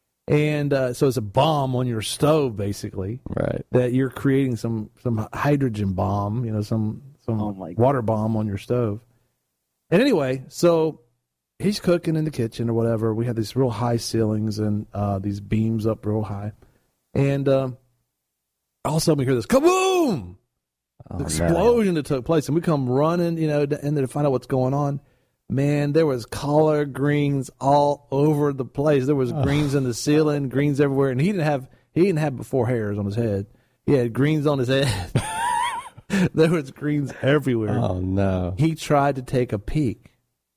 And uh, so it's a bomb on your stove, basically. Right. That you're creating some, some hydrogen bomb, you know, some, some Oh, my water bomb on your stove. And anyway, so he's cooking in the kitchen or whatever. We had these real high ceilings and uh, these beams up real high. And um, all of a sudden we hear this kaboom! Oh, the explosion that took place. And we come running, you know, to, and to find out what's going on. Man, there was collard greens all over the place. There was Oh. greens in the ceiling, greens everywhere. And he didn't have he didn't have before hairs on his head. He had greens on his head. There was greens everywhere. Oh, no. He tried to take a peek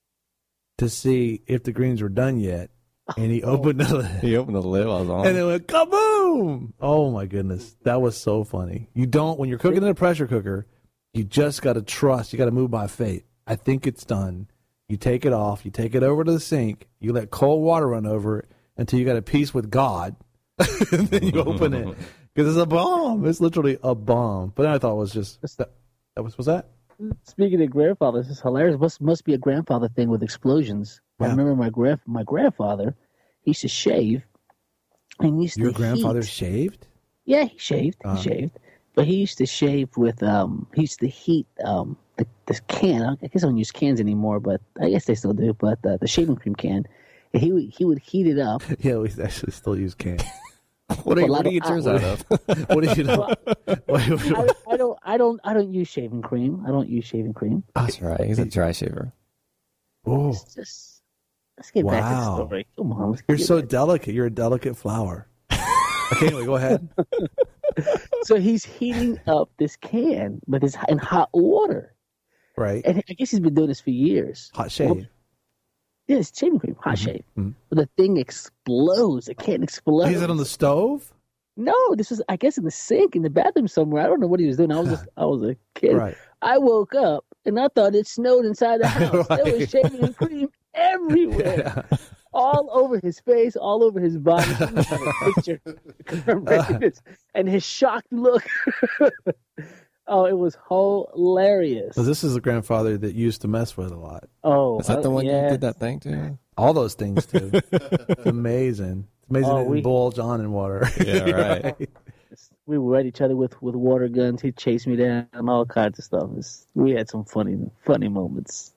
to see if the greens were done yet, and he opened the lid. He opened the lid while I was on. And it went kaboom! Oh my goodness, that was so funny. You don't when you're cooking in a pressure cooker, you just got to trust. You got to move by faith. I think it's done. You take it off. You take it over to the sink. You let cold water run over it until you got a peace with God, and then you open it because it's a bomb. It's literally a bomb. But I thought it was just that. That was was that. Speaking of grandfathers, this is hilarious. Must must be a grandfather thing with explosions. I Yeah. remember my grand my grandfather. He used to shave, and he used Your to grandfather heat. shaved? Yeah, he shaved. Uh-huh. He shaved, but he used to shave with um. He used to heat um the the can. I guess I don't use cans anymore, but I guess they still do. But uh, the shaving cream can, and he would he would heat it up. Yeah, we actually still use cans. What do A you, lot what do of- you get yours I- out of? What do you know? I, I don't I don't I don't use shaving cream. I don't use shaving cream. That's right. He's a dry shaver. Oh, Let's just let's get back to the wow. story. Come on, let's You're get so back- delicate. You're a delicate flower. Okay, anyway, go ahead. So he's heating up this can, but it's in hot water. Right. And I guess he's been doing this for years. Hot shave. Well, yeah, it's shaving cream, hot Mm-hmm. shave. Mm-hmm. But the thing explodes. The can explodes. Is it on the stove? No, this was, I guess, in the sink in the bathroom somewhere. I don't know what he was doing. I was just, I was a kid. Right. I woke up and I thought it snowed inside the house. Right. There was shaving cream everywhere. Yeah. All over his face, all over his body. Let me have a picture. Uh, and his shocked look. Oh, it was hilarious. So this is the grandfather that used to mess with a lot. Oh, Is that the one yeah. you did that thing to? All those things, too. It's amazing. It's amazing Oh, it didn't we- bulge on in water. Yeah, right. We would at each other with, with water guns. He'd chase me down and all kinds of stuff. It's, we had some funny funny moments.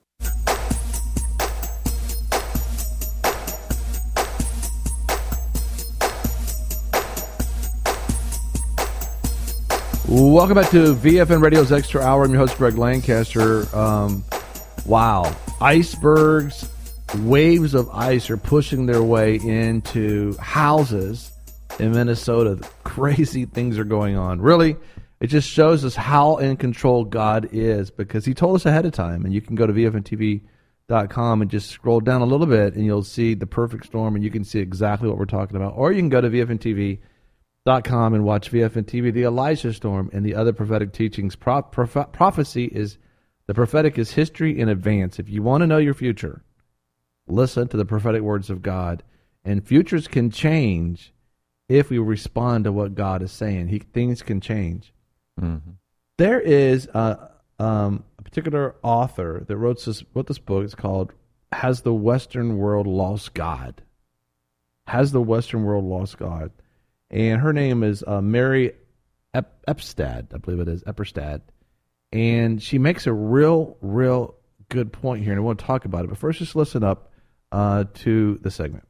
Welcome back to V F N Radio's Extra Hour. I'm your host, Greg Lancaster. Um, wow. Icebergs, waves of ice are pushing their way into houses in Minnesota. Crazy things are going on. Really, it just shows us how in control God is, because he told us ahead of time. And you can go to V F N T V dot com and just scroll down a little bit and you'll see the perfect storm and you can see exactly what we're talking about. Or you can go to V F N T V dot com and watch V F N T V, the Elijah Storm, and the other prophetic teachings. Pro- proph- prophecy is, the prophetic is history in advance. If you want to know your future, listen to the prophetic words of God. And futures can change if we respond to what God is saying. He, things can change. Mm-hmm. There is a, um, a particular author that wrote this, wrote this book. It's called Has the Western World Lost God? Has the Western World Lost God? And her name is uh, Mary Ep- Epstad, I believe it is, Epperstad. And she makes a real, real good point here, and I want to talk about it. But first, just listen up uh, to the segment.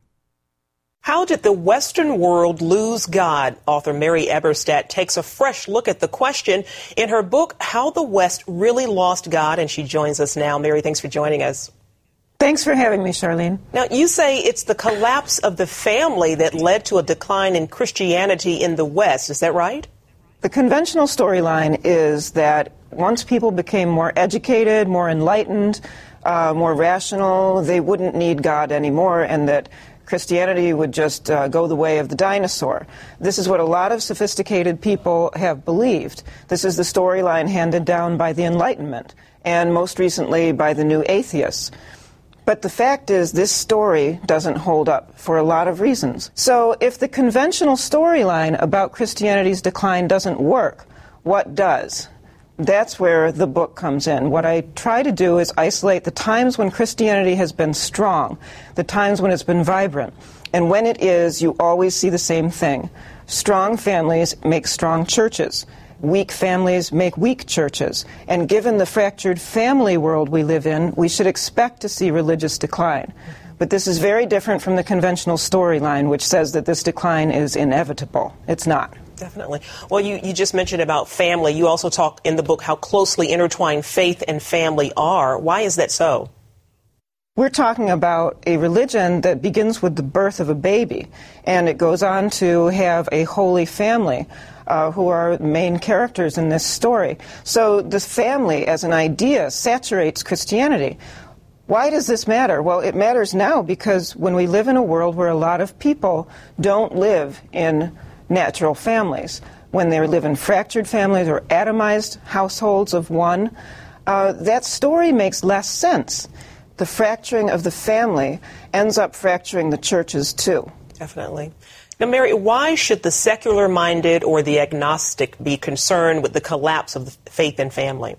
How did the Western world lose God? Author Mary Eberstadt takes a fresh look at the question in her book, How the West Really Lost God, and she joins us now. Mary, thanks for joining us. Thanks for having me, Charlene. Now, you say it's the collapse of the family that led to a decline in Christianity in the West. Is that right? The conventional storyline is that once people became more educated, more enlightened, uh, more rational, they wouldn't need God anymore, and that Christianity would just uh, go the way of the dinosaur. This is what a lot of sophisticated people have believed. This is the storyline handed down by the Enlightenment, and most recently by the New Atheists. But the fact is, this story doesn't hold up for a lot of reasons. So if the conventional storyline about Christianity's decline doesn't work, what does? That's where the book comes in. What I try to do is isolate the times when Christianity has been strong, the times when it's been vibrant. And when it is, you always see the same thing. Strong families make strong churches. Weak families make weak churches. And given the fractured family world we live in, we should expect to see religious decline. But this is very different from the conventional storyline, which says that this decline is inevitable. It's not. Definitely. Well, you, you just mentioned about family. You also talk in the book how closely intertwined faith and family are. Why is that so? We're talking about a religion that begins with the birth of a baby, and it goes on to have a holy family. Uh, who are main characters in this story. So the family as an idea saturates Christianity. Why does this matter? Well, it matters now because when we live in a world where a lot of people don't live in natural families, when they live in fractured families or atomized households of one, uh, that story makes less sense. The fracturing of the family ends up fracturing the churches too. Definitely. Now, Mary, why should the secular-minded or the agnostic be concerned with the collapse of the faith and family?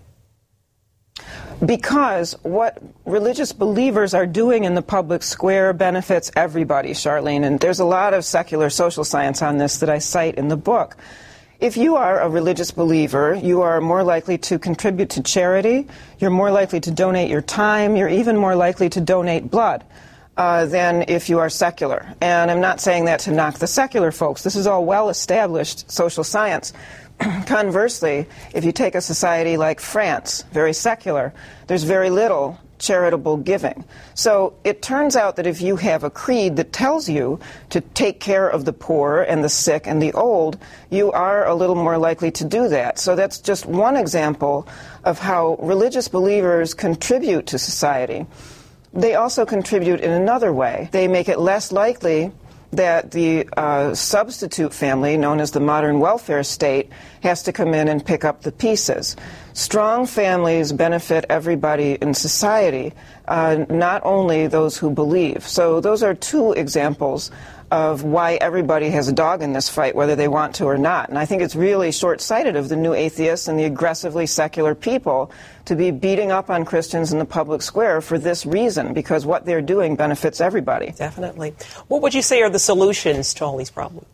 Because what religious believers are doing in the public square benefits everybody, Charlene, and there's a lot of secular social science on this that I cite in the book. If you are a religious believer, you are more likely to contribute to charity, you're more likely to donate your time, you're even more likely to donate blood. Uh, than if you are secular. And I'm not saying that to knock the secular folks. This is all well-established social science. Conversely, if you take a society like France, very secular, there's very little charitable giving. So it turns out that if you have a creed that tells you to take care of the poor and the sick and the old, you are a little more likely to do that. So that's just one example of how religious believers contribute to society. They also contribute in another way. They make it less likely that the uh, substitute family, known as the modern welfare state, has to come in and pick up the pieces. Strong families benefit everybody in society, uh, not only those who believe. So those are two examples of why everybody has a dog in this fight, whether they want to or not. And I think it's really short-sighted of the new atheists and the aggressively secular people to be beating up on Christians in the public square for this reason, because what they're doing benefits everybody. Definitely. What would you say are the solutions to all these problems?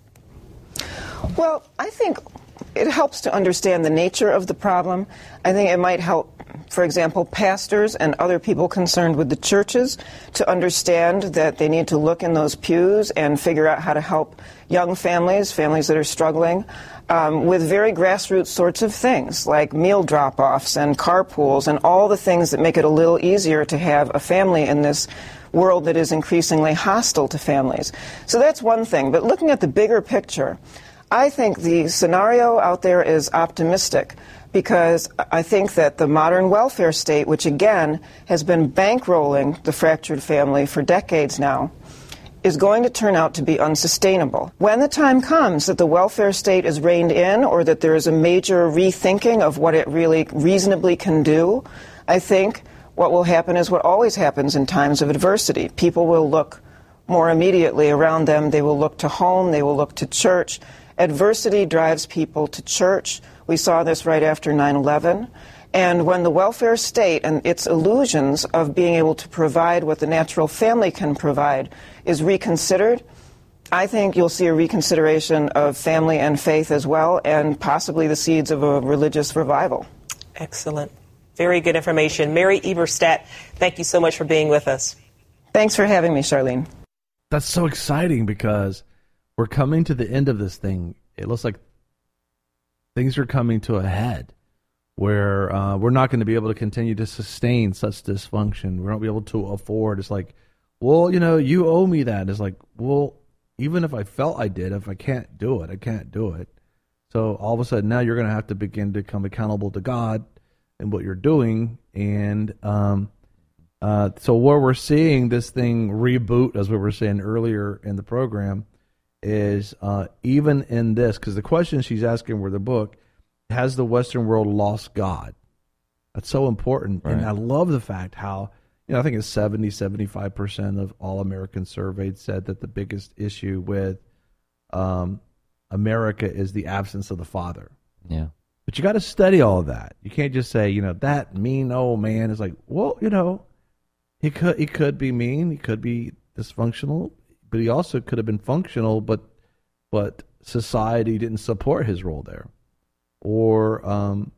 Well, I think it helps to understand the nature of the problem. I think it might help, for example, pastors and other people concerned with the churches to understand that they need to look in those pews and figure out how to help young families, families that are struggling, um, with very grassroots sorts of things like meal drop-offs and carpools and all the things that make it a little easier to have a family in this world that is increasingly hostile to families. So that's one thing. But looking at the bigger picture, I think the scenario out there is optimistic, because I think that the modern welfare state, which again has been bankrolling the fractured family for decades now, is going to turn out to be unsustainable. When the time comes that the welfare state is reined in, or that there is a major rethinking of what it really reasonably can do, I think what will happen is what always happens in times of adversity. People will look more immediately around them. They will look to home. They will look to church. Adversity drives people to church. We saw this right after nine eleven. And when the welfare state and its illusions of being able to provide what the natural family can provide is reconsidered, I think you'll see a reconsideration of family and faith as well, and possibly the seeds of a religious revival. Excellent. Very good information. Mary Eberstadt, thank you so much for being with us. Thanks for having me, Charlene. That's so exciting, because we're coming to the end of this thing. It looks like things are coming to a head where uh, we're not going to be able to continue to sustain such dysfunction. We won't be able to afford. It's like, well, you know, you owe me that. It's like, well, even if I felt I did, if I can't do it, I can't do it. So all of a sudden now you're going to have to begin to become accountable to God and what you're doing. And um, uh, so where we're seeing this thing reboot, as we were saying earlier in the program, is uh, even in this, because the question she's asking with the book, has the Western world lost God? That's so important. Right. And I love the fact how, you know, I think it's seventy, seventy-five percent of all Americans surveyed said that the biggest issue with um, America is the absence of the father. Yeah. But you got to study all of that. You can't just say, you know, that mean old man is like, well, you know, he could, he could be mean, he could be dysfunctional, but he also could have been functional, but but society didn't support his role there. Or um,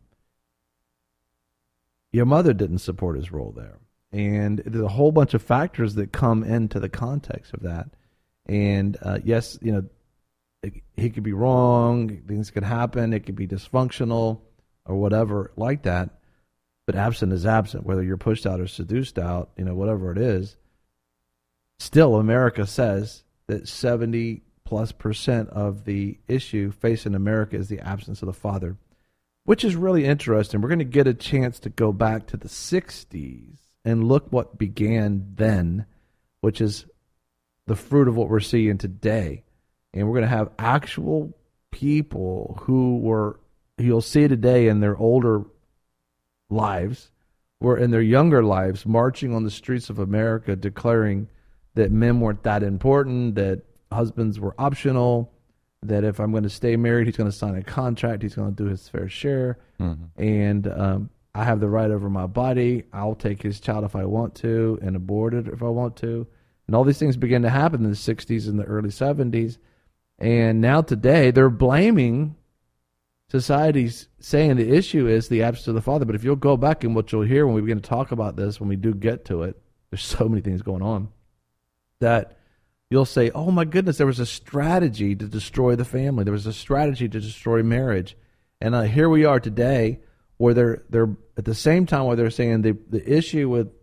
your mother didn't support his role there. And there's a whole bunch of factors that come into the context of that. And uh, yes, you know, it, he could be wrong, things could happen, it could be dysfunctional or whatever like that. But absent is absent, whether you're pushed out or seduced out, you know, whatever it is. Still, America says that seventy plus percent of the issue facing America is the absence of the father, which is really interesting. We're going to get a chance to go back to the sixties and look what began then, which is the fruit of what we're seeing today. And we're going to have actual people who were, you'll see today in their older lives, or in their younger lives, marching on the streets of America declaring that men weren't that important, that husbands were optional, that if I'm going to stay married, he's going to sign a contract, he's going to do his fair share, mm-hmm. and um, I have the right over my body, I'll take his child if I want to, and abort it if I want to. And all these things began to happen in the sixties and the early seventies, and now today they're blaming society's saying the issue is the absence of the father. But if you'll go back and what you'll hear when we begin to talk about this, when we do get to it, there's so many things going on, that you'll say, oh my goodness, there was a strategy to destroy the family. There was a strategy to destroy marriage. And uh, here we are today where they're, they're at the same time where they're saying the, the issue with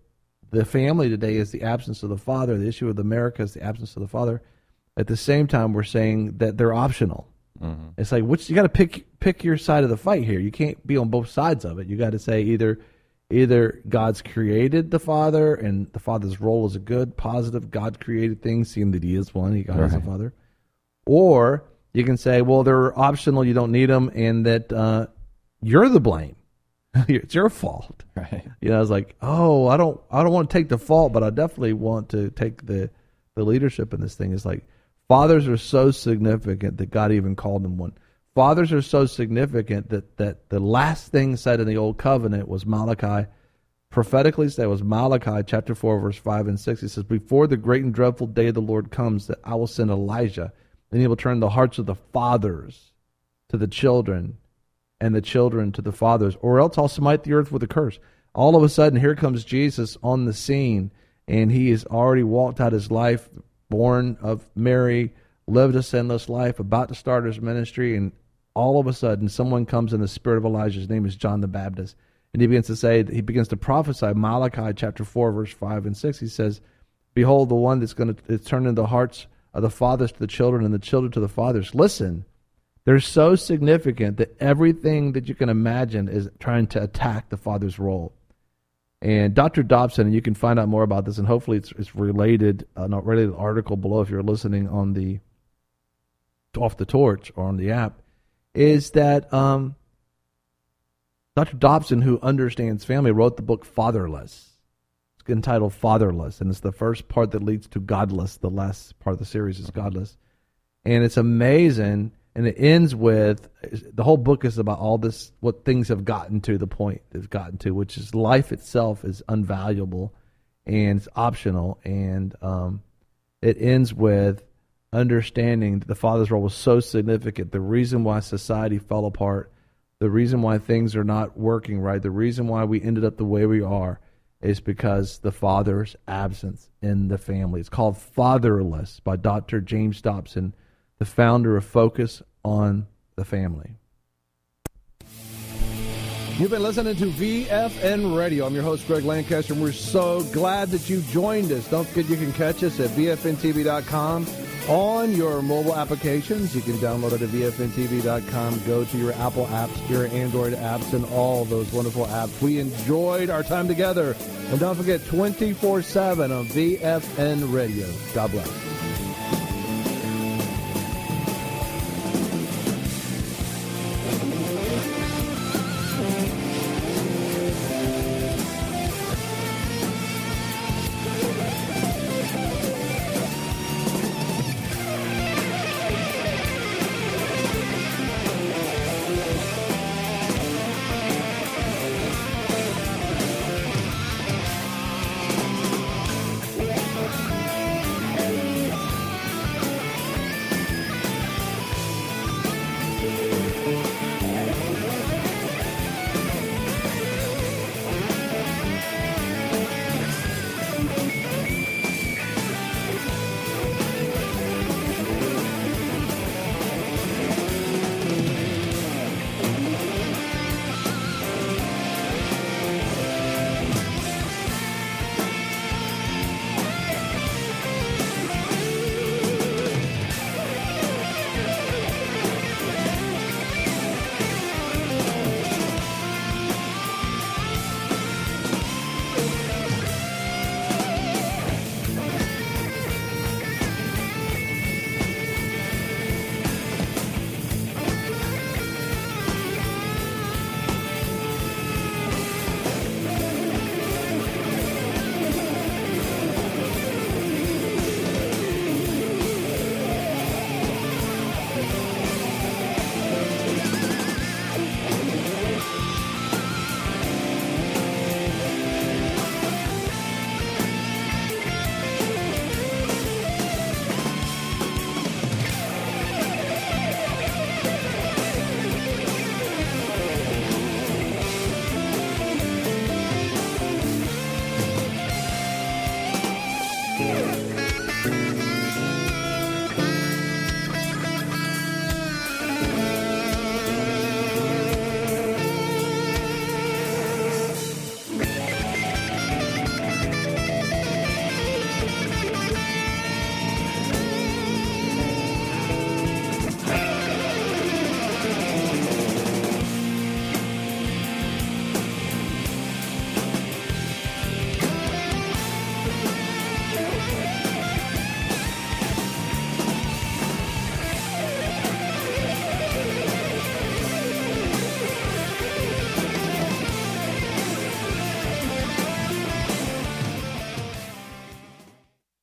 the family today is the absence of the father. The issue with America is the absence of the father. At the same time, we're saying that they're optional. Mm-hmm. It's like, which you got to pick pick your side of the fight here. You can't be on both sides of it. You got to say either either God's created the father, and the father's role is a good, positive, God created thing, seeing that he is one, he God right. is a father. Or you can say, well, they're optional, you don't need them, and that uh, you're the blame. It's your fault. Right. You know, I was like, oh, I don't, I don't want to take the fault, but I definitely want to take the, the leadership in this thing. It's like fathers are so significant that God even called them one. Fathers are so significant that, that the last thing said in the Old Covenant was Malachi, prophetically said was Malachi chapter four, verse five and six. It says, before the great and dreadful day of the Lord comes, that I will send Elijah, and he will turn the hearts of the fathers to the children, and the children to the fathers, or else I'll smite the earth with a curse. All of a sudden, here comes Jesus on the scene, and he has already walked out his life, born of Mary, lived a sinless life, about to start his ministry, and all of a sudden, someone comes in the spirit of Elijah. His name is John the Baptist, and he begins to say, he begins to prophesy, Malachi chapter four, verse five and six. He says, behold, the one that's going to turn in the hearts of the fathers to the children, and the children to the fathers. Listen. They're so significant that everything that you can imagine is trying to attack the father's role. And Doctor Dobson, and you can find out more about this, and hopefully it's, it's related, uh, not related article below if you're listening on the Off the Torch or on the app, is that um, Doctor Dobson, who understands family, wrote the book Fatherless. It's entitled Fatherless, and it's the first part that leads to Godless. The last part of the series is Godless. And it's amazing. And it ends with, the whole book is about all this, what things have gotten to, the point they've gotten to, which is life itself is unvaluable and it's optional. And um, it ends with understanding that the father's role was so significant. The reason why society fell apart, the reason why things are not working right, the reason why we ended up the way we are is because the father's absence in the family. It's called Fatherless by Doctor James Dobson, the founder of Focus on the Family. You've been listening to V F N Radio. I'm your host, Greg Lancaster, and we're so glad that you joined us. Don't forget you can catch us at V F N T V dot com on your mobile applications. You can download it at V F N T V dot com. Go to your Apple apps, your Android apps, and all those wonderful apps. We enjoyed our time together. And don't forget, twenty-four seven on V F N Radio. God bless.